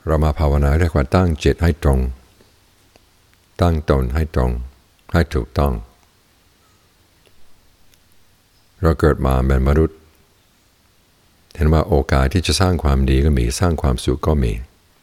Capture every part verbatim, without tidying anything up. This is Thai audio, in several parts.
เรามาภาวนาเรียกว่าตั้งจิตให้ตรงตั้งตนให้ตรงให้ถูกต้องเราเกิดมาเป็นมนุษย์เห็นว่าโอกาสที่จะสร้างความดีก็มีสร้างความสุขก็มี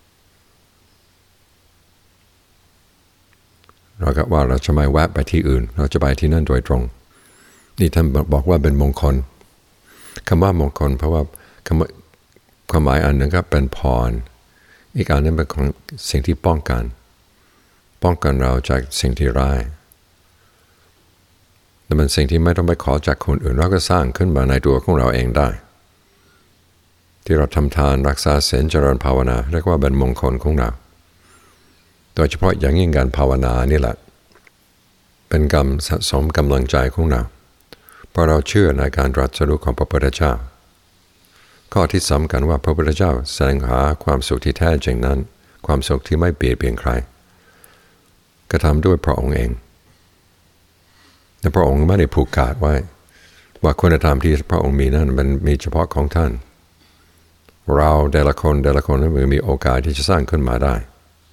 เราก็ว่าเราจะไม่แวะไปที่อื่นเราจะไปที่นั่นโดยตรงนี่ท่านบอกว่าเป็นมงคลคำว่ามงคลเพราะว่าความหมายอันหนึ่งก็เป็นพรอีกอันนึงเป็นของสิ่งที่ป้องกันป้องกันเราจากสิ่งที่ร้ายแต่เป็นสิ่งที่ไม่ต้องไปขอจากคนอื่นเราก็สร้างขึ้นมาในตัวของเราเองได้ที่เราทำทานรักษาศีลเจริญภาวนาเรียกว่าเป็นมงคลของเราโดยเฉพาะอย่างยิ่งการภาวนานี่แหละเป็นกรรมสะสมกำลังใจของเราเพราะเราเชื่อในการตรัสรู้ของพระพุทธเจ้าข้อที่สำคัญว่าพระพุทธเจ้าแสดงหาความสุขที่แท้จริงนั้นความสุขที่ไม่เบียดเบียนใครกระทำด้วยพระองค์เองแต่พระองค์ไม่ได้ผูกขาดไว้ว่าคุณธรรมที่พระองค์มีนั้นมันมีเฉพาะของท่านเราแต่ละคนแต่ละคนนั้นมีโอกาสที่จะสร้างขึ้นมาได้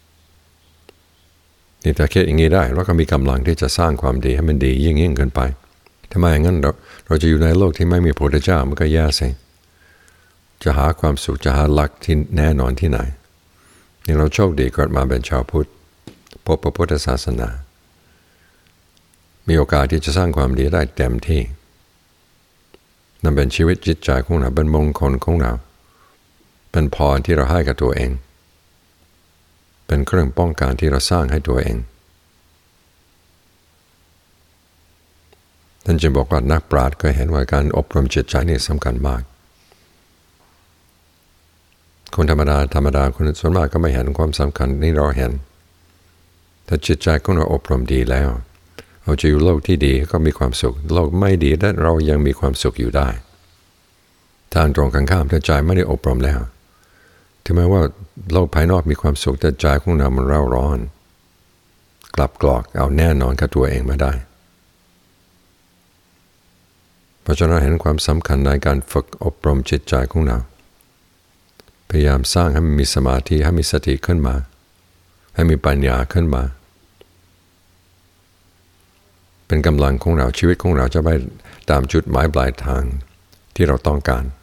นี่ถ้าคิดอย่างนี้ได้เราก็มีกำลังที่จะสร้างความดีให้มันดียิ่งยิ่งขึ้นไปทำไมงั้นเราเราจะอยู่ในโลกที่ไม่มีพระพุทธเจ้ามันก็แย่สิจะหาความสุขจะหาหลักที่แน่นอนที่ไหนนี่เราโชคดีเกิดมาเป็นชาวพุทธพบพระพุทธศาสนามีโอกาสที่จะสร้างความดีได้เต็มที่นั่นเป็นชีวิตจิตใจของเราเป็นมงคลของเราเป็นพรที่เราให้กับตัวเองเป็นเครื่องป้องกันที่เราสร้างให้ตัวเองท่านจึงบอกว่านักปราชญ์ก็เห็นว่าการอบรมจิตใจนี่สำคัญมากคนธรรมดาธรรมดาคนส่วนมากก็ไม่เห็นความสำคัญนี่เราเห็นถ้าจิตใจของเราอบรมดีแล้วเราจะอยู่โลกที่ดีก็มีความสุขโลกไม่ดีแต่เรายังมีความสุขอยู่ได้ทางตรงกันข้ามถ้าใจไม่ได้อบรมแล้วถึงแม้ว่าโลกภายนอกมีความสุขแต่ใจของเรามันเร่าร้อนกลับกรอกเอาแน่นอนกับตัวเองมาได้เพราะฉะนั้นเห็นความสำคัญในการฝึกอบรมจิตใจของเราพยายามสร้างให้มันมีสมาธิให้มีสติขึ้นมาให้มีปัญญาขึ้นมาเป็นกำลังของเราชีวิตของเราจะไปตามจุดหมายปลายทางที่เราต้องการ